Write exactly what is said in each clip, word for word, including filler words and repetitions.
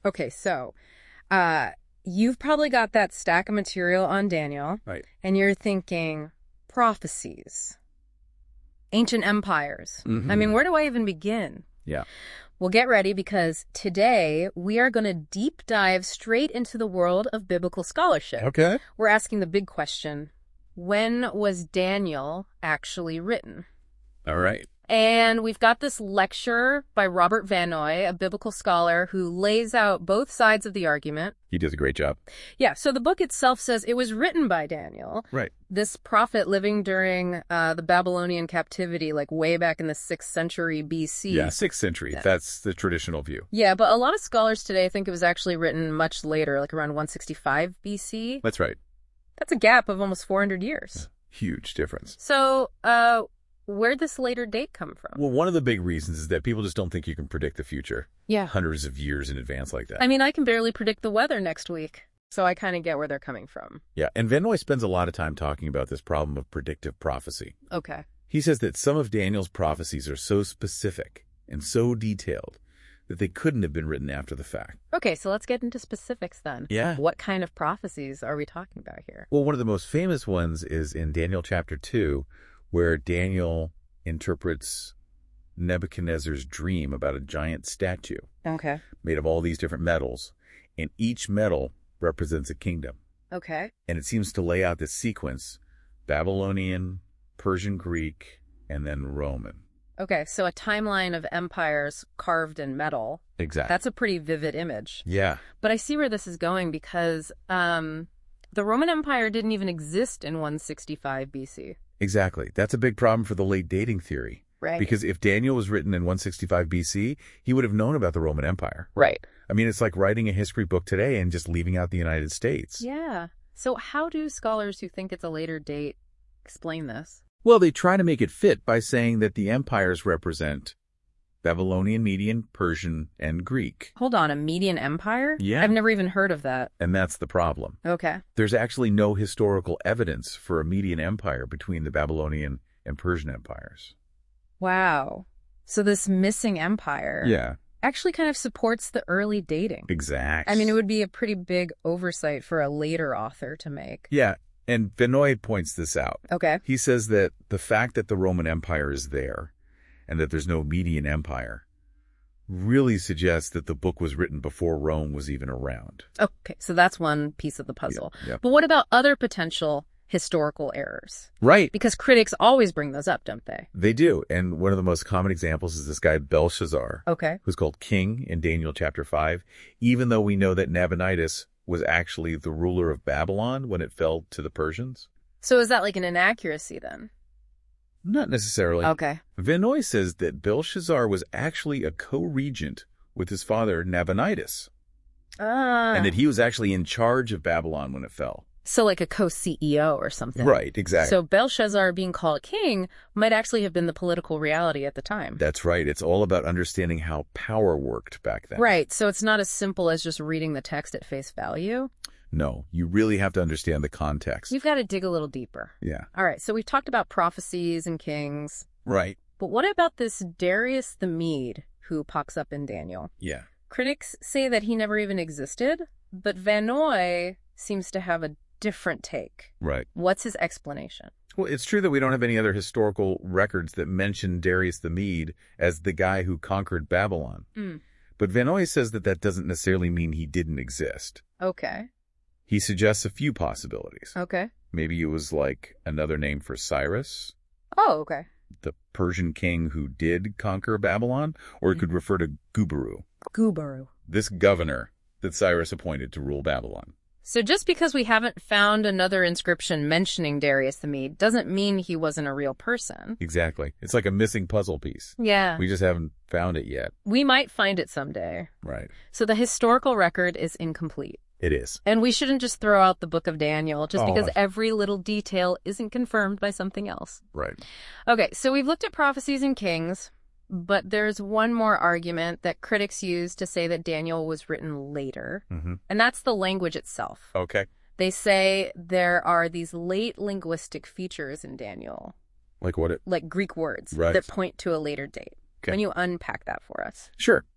Okay, so uh, you've probably got that stack of material on Daniel. Right. And you're thinking, prophecies, ancient empires. Mm-hmm. I mean, where do I even begin? Yeah. Well, get ready, because today we are going to deep dive straight into the world of biblical scholarship. Okay. We're asking the big question, when was Daniel actually written? All right. And we've got this lecture by Robert Vanoy, a biblical scholar who lays out both sides of the argument. He does a great job. Yeah, so the book itself says it was written by Daniel. Right. This prophet living during uh, the Babylonian captivity, like way back in the sixth century B C. Yeah, sixth century. Yeah. That's the traditional view. Yeah, but a lot of scholars today think it was actually written much later, like around one sixty-five B C. That's right. That's a gap of almost four hundred years. Huge difference. So, uh... where'd this later date come from? Well, one of the big reasons is that people just don't think you can predict the future. Yeah. Hundreds of years in advance like that. I mean, I can barely predict the weather next week, so I kind of get where they're coming from. Yeah, and Vanoy spends a lot of time talking about this problem of predictive prophecy. Okay. He says that some of Daniel's prophecies are so specific and so detailed that they couldn't have been written after the fact. Okay, so let's get into specifics then. Yeah. What kind of prophecies are we talking about here? Well, one of the most famous ones is in Daniel chapter two, where Daniel interprets Nebuchadnezzar's dream about a giant statue. Okay. Made of all these different metals, and each metal represents a kingdom. Okay. And it seems to lay out this sequence: Babylonian, Persian, Greek, and then Roman. Okay, so a timeline of empires carved in metal. Exactly. That's a pretty vivid image. Yeah. But I see where this is going, because um, the Roman Empire didn't even exist in one sixty-five B C. Exactly. That's a big problem for the late dating theory. Right. Because if Daniel was written in one sixty-five B C, he would have known about the Roman Empire. Right. I mean, it's like writing a history book today and just leaving out the United States. Yeah. So how do scholars who think it's a later date explain this? Well, they try to make it fit by saying that the empires represent Babylonian, Median, Persian, and Greek. Hold on, a Median Empire? Yeah. I've never even heard of that. And that's the problem. Okay. There's actually no historical evidence for a Median Empire between the Babylonian and Persian empires. Wow. So this missing empire Yeah. actually kind of supports the early dating. Exactly. I mean, it would be a pretty big oversight for a later author to make. Yeah, and Vanoy points this out. Okay. He says that the fact that the Roman Empire is there and that there's no Median Empire really suggests that the book was written before Rome was even around. Okay, so that's one piece of the puzzle. Yep, yep. But what about other potential historical errors? Right. Because critics always bring those up, don't they? They do. And one of the most common examples is this guy Belshazzar, Okay. who's called king in Daniel chapter five, even though we know that Nabonidus was actually the ruler of Babylon when it fell to the Persians. So is that like an inaccuracy then? Not necessarily. Okay. Vanoy says that Belshazzar was actually a co-regent with his father Nabonidus, Ah. and that he was actually in charge of Babylon when it fell. So like a co-C E O or something. Right, exactly. So Belshazzar being called king might actually have been the political reality at the time. That's right. It's all about understanding how power worked back then. Right. So it's not as simple as just reading the text at face value. No, you really have to understand the context. You've got to dig a little deeper. Yeah. All right. So we've talked about prophecies and kings. Right. But what about this Darius the Mede who pops up in Daniel? Yeah. Critics say that he never even existed, but Vanoy seems to have a different take. Right. What's his explanation? Well, it's true that we don't have any other historical records that mention Darius the Mede as the guy who conquered Babylon. Mm. But Vanoy says that that doesn't necessarily mean he didn't exist. Okay. He suggests a few possibilities. Okay. Maybe it was like another name for Cyrus, Oh, okay. the Persian king who did conquer Babylon, or it could refer to Gubaru, Gubaru. this governor that Cyrus appointed to rule Babylon. So just because we haven't found another inscription mentioning Darius the Mede doesn't mean he wasn't a real person. Exactly. It's like a missing puzzle piece. Yeah. We just haven't found it yet. We might find it someday. Right. So the historical record is incomplete. It is. And we shouldn't just throw out the book of Daniel just Oh. because every little detail isn't confirmed by something else. Right. Okay, so we've looked at prophecies and kings, but there's one more argument that critics use to say that Daniel was written later, Mm-hmm. and that's the language itself. Okay. They say there are these late linguistic features in Daniel, Like what it... like Greek words, Right. that point to a later date. Okay. Can you unpack that for us? Sure.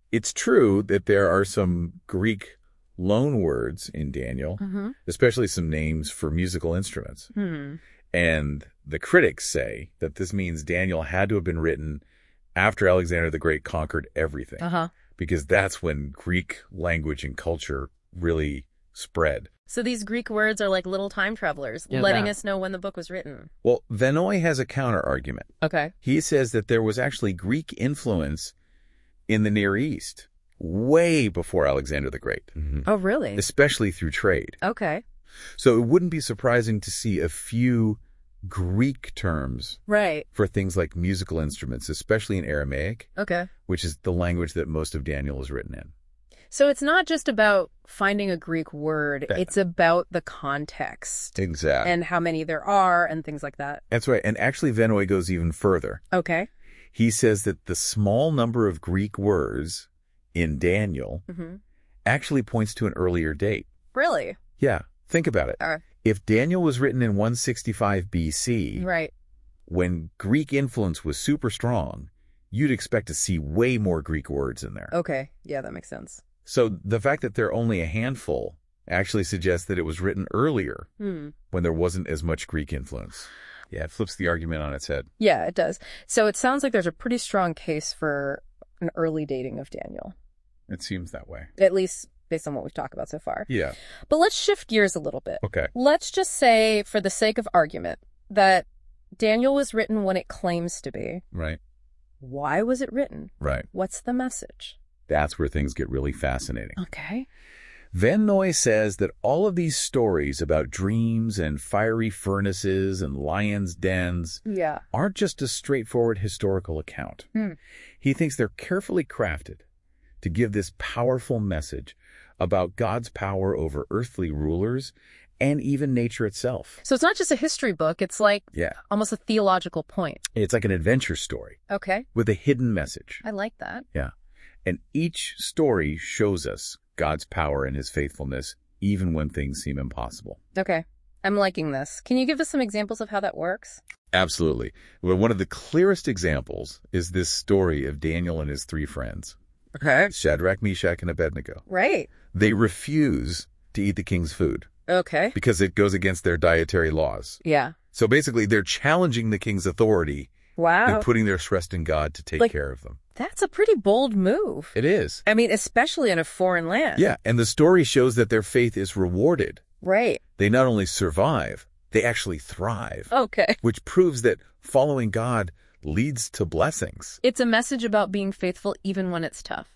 It's true that there are some Greek loan words in Daniel, Mm-hmm. especially some names for musical instruments. Hmm. And the critics say that this means Daniel had to have been written after Alexander the Great conquered everything, Uh-huh. because that's when Greek language and culture really spread. So these Greek words are like little time travelers, Yeah, letting that. us know when the book was written. Well, Venoy has a counter-argument. Okay. He says that there was actually Greek influence in the Near East way before Alexander the Great, Oh, really? especially through trade. Okay. So it wouldn't be surprising to see a few Greek terms Right. for things like musical instruments, especially in Aramaic, Okay. which is the language that most of Daniel is written in. So it's not just about finding a Greek word, That- it's about the context Exactly. and how many there are and things like that. That's right. And actually, Venoy goes even further. Okay. He says that the small number of Greek words in Daniel Mm-hmm. actually points to an earlier date. Really? Yeah, think about it. Uh, If Daniel was written in one sixty-five B C, right. when Greek influence was super strong, you'd expect to see way more Greek words in there. Okay. Yeah, that makes sense. So the fact that there are only a handful actually suggests that it was written earlier Hmm. when there wasn't as much Greek influence. Yeah, it flips the argument on its head. Yeah, it does. So it sounds like there's a pretty strong case for an early dating of Daniel, It seems that way. at least based on what we've talked about so far. Yeah. But let's shift gears a little bit. Okay. Let's just say, for the sake of argument, that Daniel was written when it claims to be. Right. Why was it written? Right. What's the message? That's where things get really fascinating. Okay. Van Noy says that all of these stories about dreams and fiery furnaces and lions' dens Yeah. aren't just a straightforward historical account. Hmm. He thinks they're carefully crafted to give this powerful message about God's power over earthly rulers and even nature itself. So it's not just a history book. It's like Yeah, almost a theological point. it's like an adventure story Okay. with a hidden message. I like that. Yeah, and each story shows us God's power and his faithfulness, even when things seem impossible. Okay. I'm liking this. Can you give us some examples of how that works? Absolutely. Well, one of the clearest examples is this story of Daniel and his three friends, Okay. Shadrach, Meshach, and Abednego. Right. They refuse to eat the king's food Okay. because it goes against their dietary laws. Yeah. So basically, they're challenging the king's authority Wow. and putting their trust in God to take Like- care of them. That's a pretty bold move. It is. I mean, especially in a foreign land. Yeah, and the story shows that their faith is rewarded. Right. They not only survive, they actually thrive, Okay. which proves that following God leads to blessings. It's a message about being faithful even when it's tough.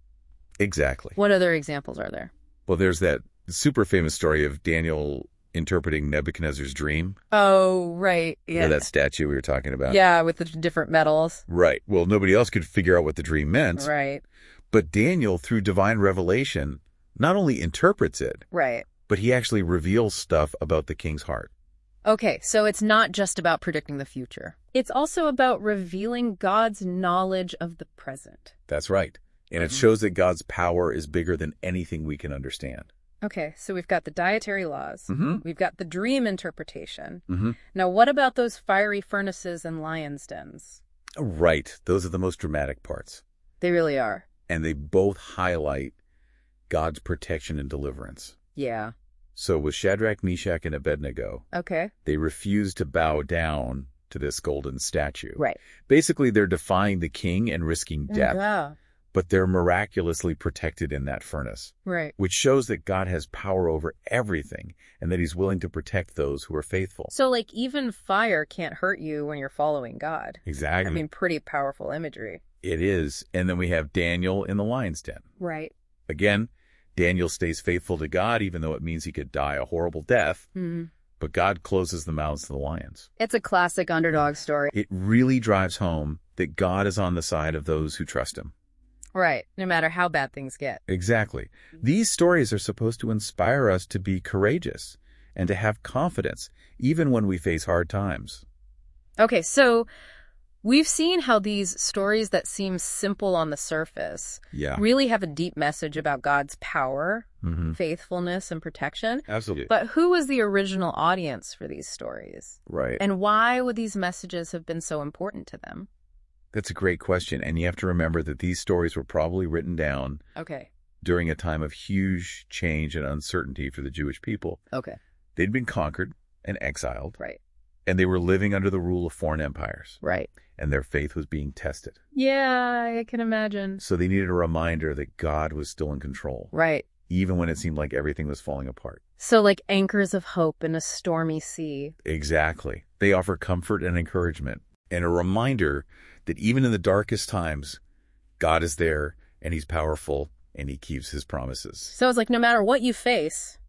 Exactly. What other examples are there? Well, there's that super famous story of Daniel interpreting Nebuchadnezzar's dream. Oh, right. You know, Yeah. that statue we were talking about. Yeah, with the different metals. Right. Well, nobody else could figure out what the dream meant. Right. But Daniel, through divine revelation, not only interprets it, Right. but he actually reveals stuff about the king's heart. Okay, so it's not just about predicting the future. It's also about revealing God's knowledge of the present. That's right. And it Mhm. shows that God's power is bigger than anything we can understand. Okay, so we've got the dietary laws. Mm-hmm. We've got the dream interpretation. Mm-hmm. Now, what about those fiery furnaces and lions' dens? Right. Those are the most dramatic parts. They really are. And they both highlight God's protection and deliverance. Yeah. So with Shadrach, Meshach, and Abednego, Okay. they refuse to bow down to this golden statue. Right. Basically, they're defying the king and risking death, Yeah. but they're miraculously protected in that furnace, Right. which shows that God has power over everything and that he's willing to protect those who are faithful. So, like, even fire can't hurt you when you're following God. Exactly. I mean, pretty powerful imagery. It is. And then we have Daniel in the lion's den. Right. Again, Daniel stays faithful to God, even though it means he could die a horrible death, Hmm. but God closes the mouths of the lions. It's a classic underdog story. It really drives home that God is on the side of those who trust him. Right. No matter how bad things get. Exactly. These stories are supposed to inspire us to be courageous and to have confidence, even when we face hard times. Okay, so we've seen how these stories that seem simple on the surface Yeah. really have a deep message about God's power, Mm-hmm. faithfulness, and protection. Absolutely. But who was the original audience for these stories? Right. And why would these messages have been so important to them? That's a great question. And you have to remember that these stories were probably written down Okay. during a time of huge change and uncertainty for the Jewish people. Okay. They'd been conquered and exiled, Right. and they were living under the rule of foreign empires, Right. and their faith was being tested. Yeah, I can imagine. So they needed a reminder that God was still in control, Right. even when it seemed like everything was falling apart. So like anchors of hope in a stormy sea. Exactly. They offer comfort and encouragement, and a reminder that even in the darkest times, God is there, and he's powerful, and he keeps his promises. So it's like no matter what you face,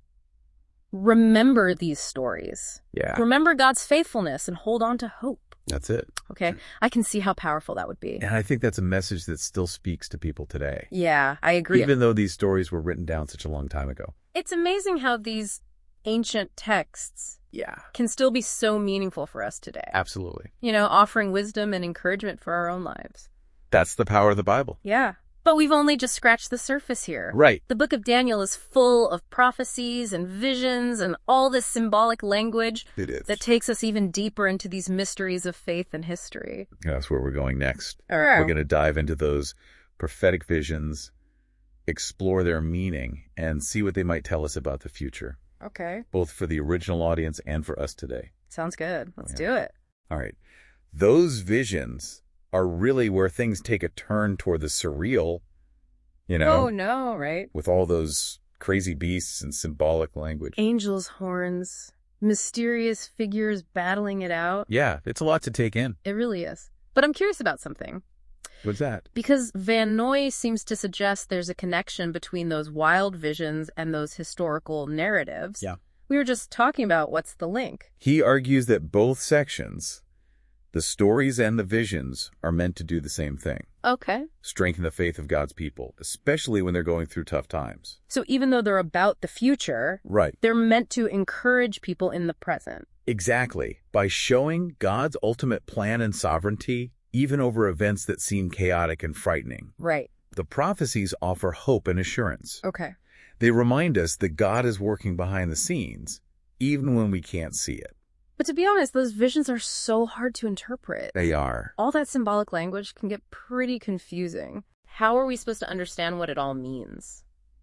remember these stories. Yeah. Remember God's faithfulness and hold on to hope. That's it. Okay. I can see how powerful that would be. And I think that's a message that still speaks to people today. Yeah, I agree. Even though these stories were written down such a long time ago. It's amazing how these ancient texts Yeah. can still be so meaningful for us today. Absolutely. You know, offering wisdom and encouragement for our own lives. That's the power of the Bible. Yeah. But we've only just scratched the surface here. Right. The book of Daniel is full of prophecies and visions and all this symbolic language It is. that takes us even deeper into these mysteries of faith and history. That's where we're going next. All right. We're going to dive into those prophetic visions, explore their meaning, and see what they might tell us about the future, Okay. both for the original audience and for us today. Sounds good. Let's Yeah. do it. All right. Those visions are really where things take a turn toward the surreal, you know, Oh, no, right? with all those crazy beasts and symbolic language. Angels' horns, mysterious figures battling it out. Yeah, it's a lot to take in. It really is. But I'm curious about something. What's that? Because Van Noy seems to suggest there's a connection between those wild visions and those historical narratives. Yeah. We were just talking about what's the link. He argues that both sections, the stories and the visions, are meant to do the same thing. Okay. Strengthen the faith of God's people, especially when they're going through tough times. So even though they're about the future, Right. they're meant to encourage people in the present. Exactly. By showing God's ultimate plan and sovereignty, even over events that seem chaotic and frightening. Right. The prophecies offer hope and assurance. Okay. They remind us that God is working behind the scenes, even when we can't see it. But to be honest, those visions are so hard to interpret. They are. All that symbolic language can get pretty confusing. How are we supposed to understand what it all means?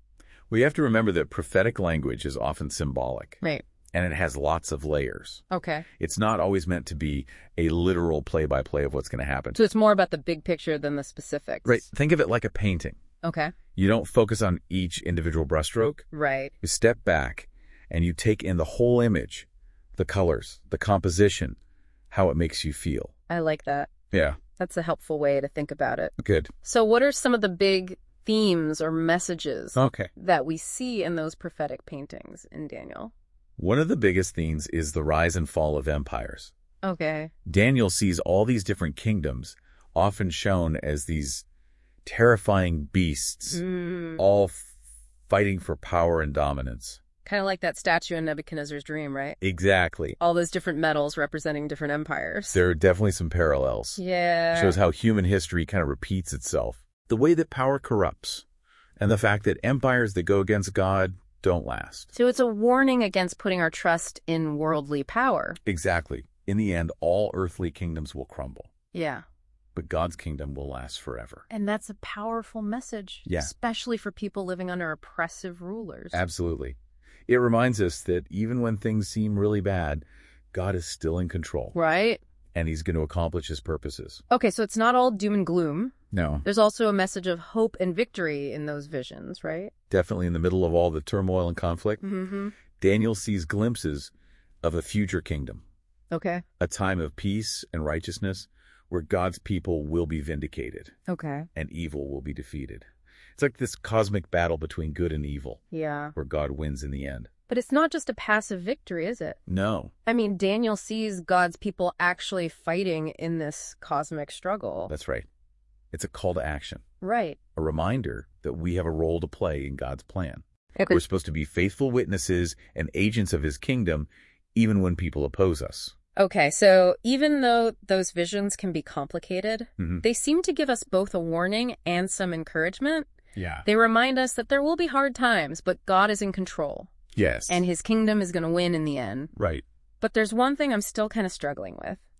We have to remember that prophetic language is often symbolic, Right. and it has lots of layers. Okay. It's not always meant to be a literal play-by-play of what's going to happen. So it's more about the big picture than the specifics. Right. Think of it like a painting. Okay. You don't focus on each individual brushstroke. Right. You step back and you take in the whole image, the colors, the composition, how it makes you feel. I like that. Yeah. That's a helpful way to think about it. Good. So what are some of the big themes or messages Okay. that we see in those prophetic paintings in Daniel? One of the biggest themes is the rise and fall of empires. Okay. Daniel sees all these different kingdoms, often shown as these terrifying beasts, Mm. all f- fighting for power and dominance. Kind of like that statue in Nebuchadnezzar's dream, right? Exactly. All those different metals representing different empires. There are definitely some parallels. Yeah. Shows how human history kind of repeats itself. The way that power corrupts, and the fact that empires that go against God don't last. So it's a warning against putting our trust in worldly power. Exactly. In the end, all earthly kingdoms will crumble, Yeah. but God's kingdom will last forever. And that's a powerful message. Yeah. Especially for people living under oppressive rulers. Absolutely. It reminds us that even when things seem really bad, God is still in control, Right? and he's going to accomplish his purposes. Okay, so it's not all doom and gloom. No. There's also a message of hope and victory in those visions, right? Definitely in the middle of all the turmoil and conflict, Mm-hmm. Daniel sees glimpses of a future kingdom, Okay. a time of peace and righteousness where God's people will be vindicated Okay. and evil will be defeated. It's like this cosmic battle between good and evil Yeah. where God wins in the end. But it's not just a passive victory, is it? No, I mean, Daniel sees God's people actually fighting in this cosmic struggle. that's right. It's a call to action, Right. a reminder that we have a role to play in God's plan. Okay. We're supposed to be faithful witnesses and agents of his kingdom, even when people oppose us. Okay, so even though those visions can be complicated, Mhm. they seem to give us both a warning and some encouragement. Yeah. They remind us that there will be hard times, but God is in control, Yes. and his kingdom is going to win in the end. Right. But there's one thing I'm still kind of struggling with.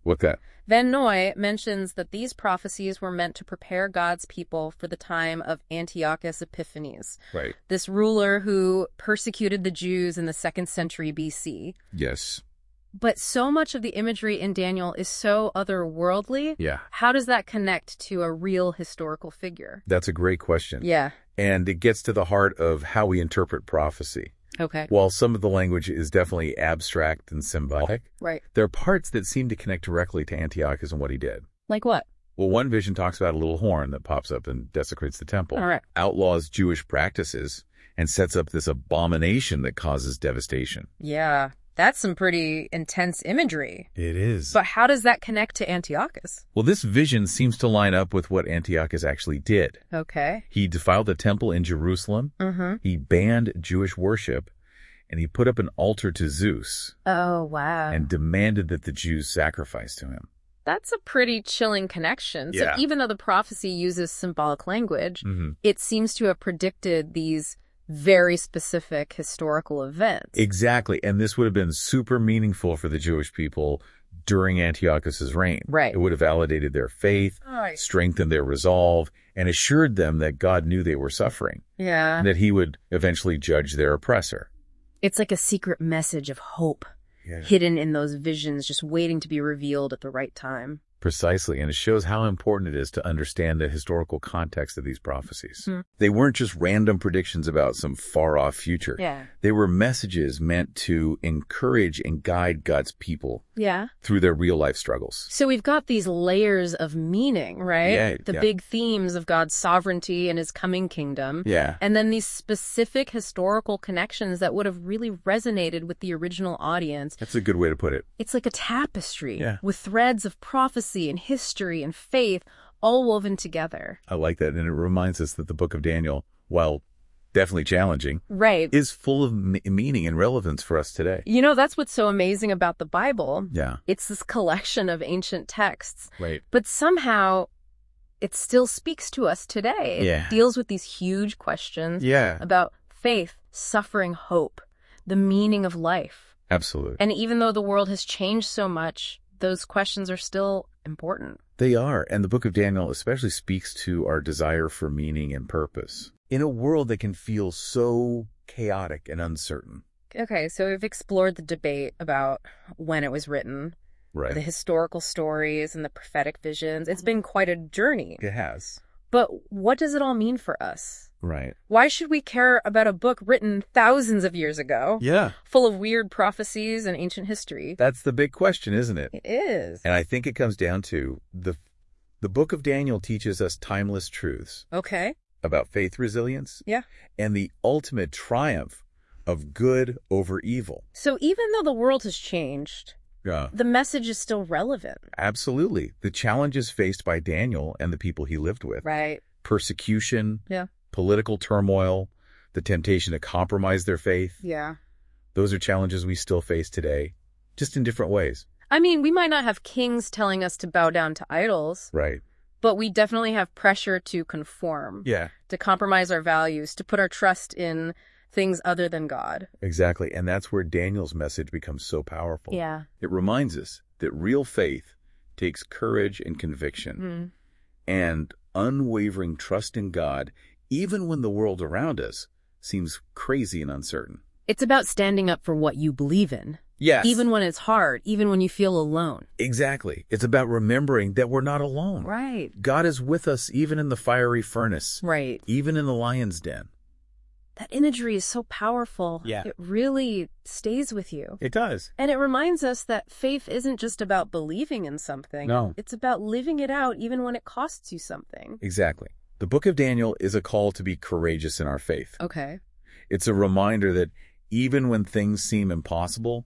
What's that? Van Noy mentions that these prophecies were meant to prepare God's people for the time of Antiochus Epiphanes, Right. this ruler who persecuted the Jews in the second century B C. Yes. But so much of the imagery in Daniel is so otherworldly. Yeah. How does that connect to a real historical figure? That's a great question. Yeah. And it gets to the heart of how we interpret prophecy. Okay. While some of the language is definitely abstract and symbolic, Right. there are parts that seem to connect directly to Antiochus and what he did. Like what? Well, one vision talks about a little horn that pops up and desecrates the temple, All right. outlaws Jewish practices, and sets up this abomination that causes devastation. Yeah. That's some pretty intense imagery. It is. But how does that connect to Antiochus? Well, this vision seems to line up with what Antiochus actually did. Okay. He defiled the temple in Jerusalem, Mm-hmm. he banned Jewish worship, and he put up an altar to Zeus Oh, wow. and demanded that the Jews sacrifice to him. That's a pretty chilling connection. So Yeah. even though the prophecy uses symbolic language, Mm-hmm. it seems to have predicted these very specific historical events. Exactly, and this would have been super meaningful for the Jewish people during Antiochus's reign. Right. It would have validated their faith, Right. strengthened their resolve, and assured them that God knew they were suffering, Yeah. and that he would eventually judge their oppressor. It's like a secret message of hope Yeah. hidden in those visions, just waiting to be revealed at the right time. Precisely, and it shows how important it is to understand the historical context of these prophecies. Hmm. They weren't just random predictions about some far-off future. Yeah. They were messages meant to encourage and guide God's people Yeah. through their real-life struggles. So we've got these layers of meaning, right? Yeah, The yeah. big themes of God's sovereignty and his coming kingdom. Yeah. And then these specific historical connections that would have really resonated with the original audience. That's a good way to put it. It's like a tapestry Yeah. with threads of prophecy and history and faith all woven together. I like that, and it reminds us that the book of Daniel, while definitely challenging, Right. is full of me- meaning and relevance for us today. You know, that's what's so amazing about the Bible. Yeah. It's this collection of ancient texts, Right. but somehow it still speaks to us today. It Yeah. deals with these huge questions Yeah. about faith, suffering, hope, the meaning of life. Absolutely. And even though the world has changed so much, those questions are still important. They are, and the book of Daniel especially speaks to our desire for meaning and purpose in a world that can feel so chaotic and uncertain. Okay, so we've explored the debate about when it was written, Right. the historical stories and the prophetic visions. It's been quite a journey. It has. But what does it all mean for us? Right. Why should we care about a book written thousands of years ago, Yeah. full of weird prophecies and ancient history? That's the big question, isn't it? It is. And I think it comes down to the the book of Daniel teaches us timeless truths Okay. about faith resilience Yeah. and the ultimate triumph of good over evil. So even though the world has changed, Yeah. the message is still relevant. Absolutely. The challenges faced by Daniel and the people he lived with, Right. persecution, Yeah. political turmoil, the temptation to compromise their faith, Yeah. those are challenges we still face today, just in different ways. I mean, we might not have kings telling us to bow down to idols, Right. but we definitely have pressure to conform, Yeah, to compromise our values, to put our trust in things other than God. exactly. And that's where Daniel's message becomes so powerful. Yeah. It reminds us that real faith takes courage and conviction Mm. and unwavering trust in God, even when the world around us seems crazy and uncertain. It's about standing up for what you believe in, Yes. even when it's hard, even when you feel alone. Exactly. It's about remembering that we're not alone. Right. God is with us even in the fiery furnace, Right. even in the lion's den. That imagery is so powerful. Yeah. It really stays with you. It does. And it reminds us that faith isn't just about believing in something. No. It's about living it out even when it costs you something. Exactly. The book of Daniel is a call to be courageous in our faith. Okay. It's a reminder that even when things seem impossible,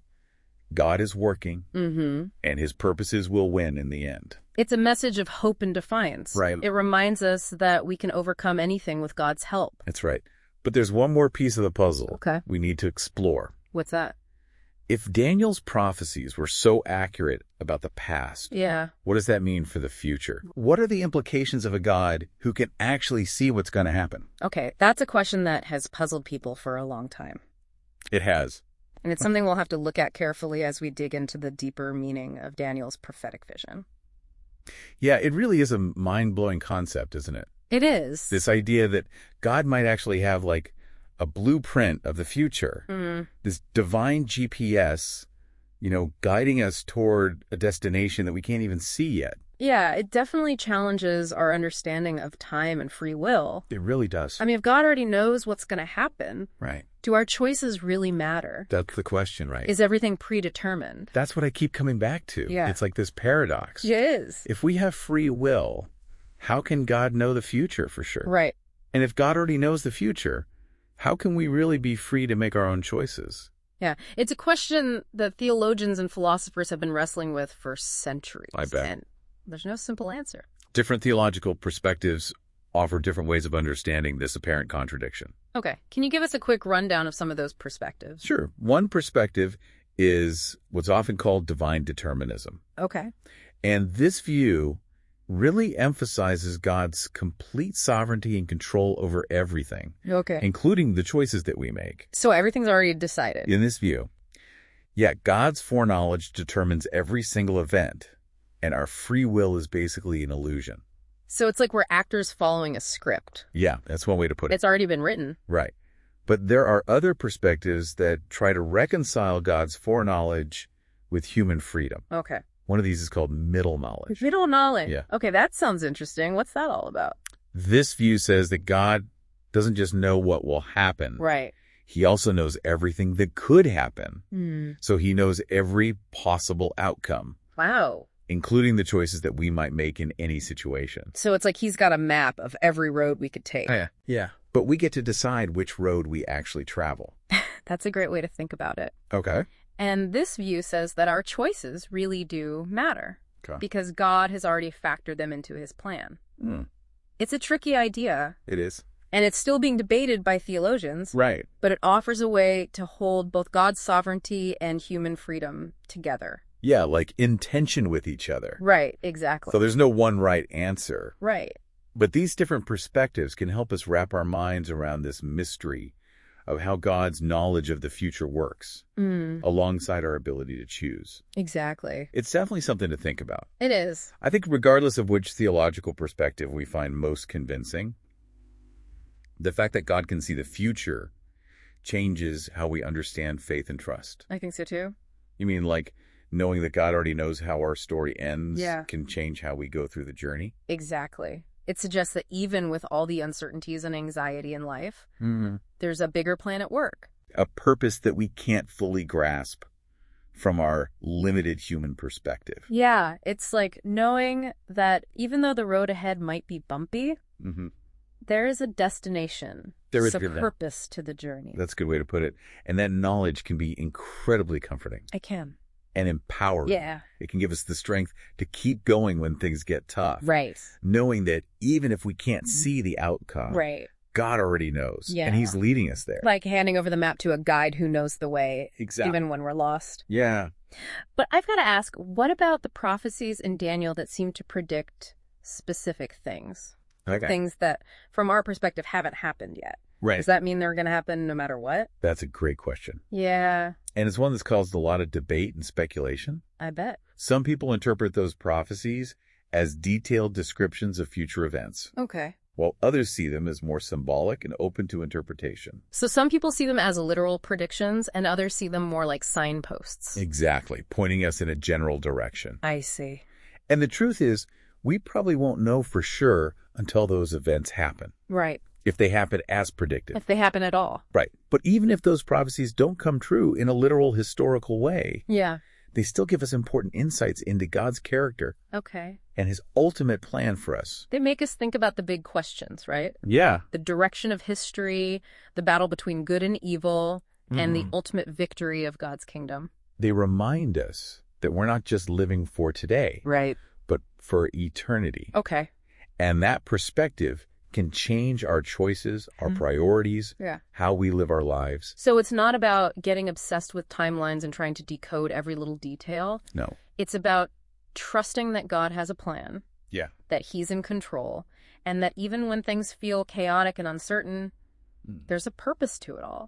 God is working Mm-hmm. and his purposes will win in the end. It's a message of hope and defiance. Right. It reminds us that we can overcome anything with God's help. That's right. But there's one more piece of the puzzle Okay. we need to explore. What's that? If Daniel's prophecies were so accurate about the past, Yeah. what does that mean for the future? What are the implications of a God who can actually see what's going to happen? Okay. That's a question that has puzzled people for a long time. It has. And it's something we'll have to look at carefully as we dig into the deeper meaning of Daniel's prophetic vision. Yeah, it really is a mind-blowing concept, isn't it? It is. This idea that God might actually have like a blueprint of the future, Mm. this divine G P S, you know, guiding us toward a destination that we can't even see yet. Yeah, it definitely challenges our understanding of time and free will. It really does. I mean, if God already knows what's going to happen, Right. do our choices really matter? That's the question, right? Is everything predetermined? That's what I keep coming back to. Yeah. It's like this paradox. It is. If we have free will, how can God know the future for sure? Right. And if God already knows the future, how can we really be free to make our own choices? Yeah. It's a question that theologians and philosophers have been wrestling with for centuries. I bet. And there's no simple answer. Different theological perspectives offer different ways of understanding this apparent contradiction. Okay. Can you give us a quick rundown of some of those perspectives? Sure. One perspective is what's often called divine determinism. Okay. And this view really emphasizes God's complete sovereignty and control over everything, Okay. including the choices that we make. So everything's already decided. In this view, yet God's foreknowledge determines every single event, and our free will is basically an illusion. So it's like we're actors following a script. Yeah, that's one way to put it. It's already been written. Right. But there are other perspectives that try to reconcile God's foreknowledge with human freedom. Okay. One of these is called middle knowledge. Middle knowledge. Yeah. Okay, that sounds interesting. What's that all about? This view says that God doesn't just know what will happen. Right. He also knows everything that could happen. Hmm. So he knows every possible outcome, Wow. including the choices that we might make in any situation. So it's like he's got a map of every road we could take. yeah. Yeah. But we get to decide which road we actually travel. That's a great way to think about it. Okay. And this view says that our choices really do matter Okay. because God has already factored them into his plan. Hmm. It's a tricky idea, It is. and it's still being debated by theologians, Right. but it offers a way to hold both God's sovereignty and human freedom together. Yeah, like in tension with each other. Right, exactly. So there's no one right answer. Right. But these different perspectives can help us wrap our minds around this mystery of how God's knowledge of the future works, Mm, alongside our ability to choose. exactly. It's definitely something to think about. It is. I think regardless of which theological perspective we find most convincing, the fact that God can see the future changes how we understand faith and trust. I think so too. You mean like knowing that God already knows how our story ends Yeah. can change how we go through the journey? Exactly. It suggests that even with all the uncertainties and anxiety in life, Mm-hmm. there's a bigger plan at work. A purpose that we can't fully grasp from our limited human perspective. Yeah, it's like knowing that even though the road ahead might be bumpy, Mm-hmm. there is a destination. There is a a good- purpose to the journey. That's a good way to put it. And that knowledge can be incredibly comforting I can. and empowering. Yeah. It can give us the strength to keep going when things get tough. Right. Knowing that even if we can't see the outcome, Right. God already knows. Yeah. And he's leading us there. Like handing over the map to a guide who knows the way, Exactly. even when we're lost. Yeah. But I've got to ask, what about the prophecies in Daniel that seem to predict specific things? Okay. Things that, from our perspective, haven't happened yet. Right. Does that mean they're going to happen no matter what? That's a great question. Yeah, And it's one that's caused a lot of debate and speculation. I bet. Some people interpret those prophecies as detailed descriptions of future events, Okay. while others see them as more symbolic and open to interpretation. So some people see them as literal predictions and others see them more like signposts. Exactly, pointing us in a general direction. I see. And the truth is, we probably won't know for sure until those events happen, Right. if they happen as predicted. If they happen at all. Right. But even if those prophecies don't come true in a literal historical way, Yeah. they still give us important insights into God's character Okay. and his ultimate plan for us. They make us think about the big questions, right? Yeah. The direction of history, the battle between good and evil, and the Mhm. ultimate victory of God's kingdom. They remind us that we're not just living for today, Right. but for eternity. Okay. And that perspective can change our choices, our Mhm. priorities, Yeah. how we live our lives. So it's not about getting obsessed with timelines and trying to decode every little detail. No. It's about trusting that God has a plan, Yeah. that he's in control, and that even when things feel chaotic and uncertain, Mm. there's a purpose to it all.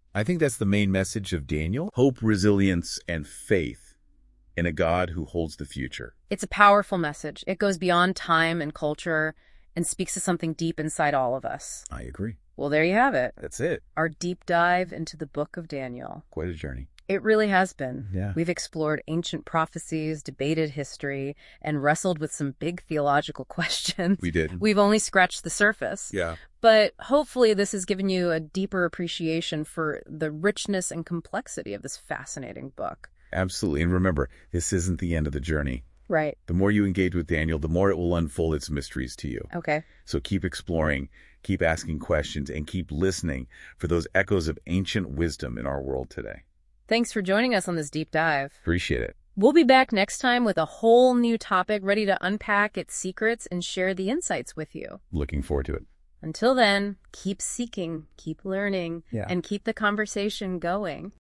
I think that's the main message of Daniel. Hope, resilience, and faith in a God who holds the future. It's a powerful message. It goes beyond time and culture and speaks to something deep inside all of us. I agree. Well, there you have it. That's it. Our deep dive into the book of Daniel. Quite a journey. It really has been. Yeah. We've explored ancient prophecies, debated history, and wrestled with some big theological questions. We did. We've only scratched the surface. Yeah. But hopefully this has given you a deeper appreciation for the richness and complexity of this fascinating book. Absolutely. And remember, this isn't the end of the journey. Right. The more you engage with Daniel, the more it will unfold its mysteries to you. Okay. So keep exploring, keep asking questions, and keep listening for those echoes of ancient wisdom in our world today. Thanks for joining us on this deep dive. Appreciate it. We'll be back next time with a whole new topic ready to unpack its secrets and share the insights with you. Looking forward to it. Until then, keep seeking, keep learning, Yeah. and keep the conversation going.